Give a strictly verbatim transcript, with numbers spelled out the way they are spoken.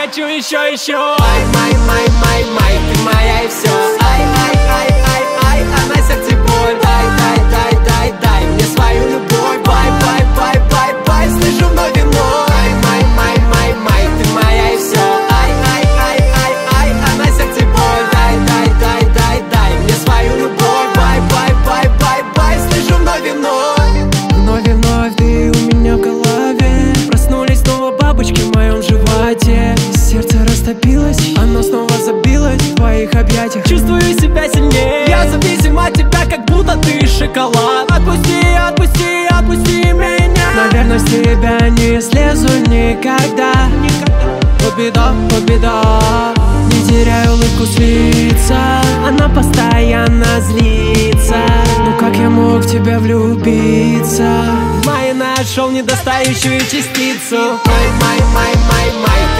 хочу еще, еще. Май, май, май, май, май, ты моя и все. Ай, ай, ай, ай, ай, а на сердце боль. Дай, дай, дай, дай, дай мне свою любовь. Бай, бай, бай, бай, бай, слышу вновь и вновь. Май, май, май, май, май, ты моя и все. Ай, ай, ай, ай, ай, а на сердце боль. Дай, дай, дай, дай, дай мне свою любовь. Бай, бай, бай, бай, бай, слышу вновь и вновь. Вновь и вновь ты у меня в голове. Проснулись снова бабочки в моем животе. Сердце растопилось, оно снова забилось в твоих объятиях. Чувствую себя сильнее. Я зависим от тебя, как будто ты шоколад. Отпусти, отпусти, отпусти меня. Наверное, с тебя не слезу никогда. Вот беда, вот беда. Не теряю улыбку с лица. Она постоянно злится. Ну как я мог в тебя влюбиться? В мае нашел недостающую частицу. Май, май, май, май, май.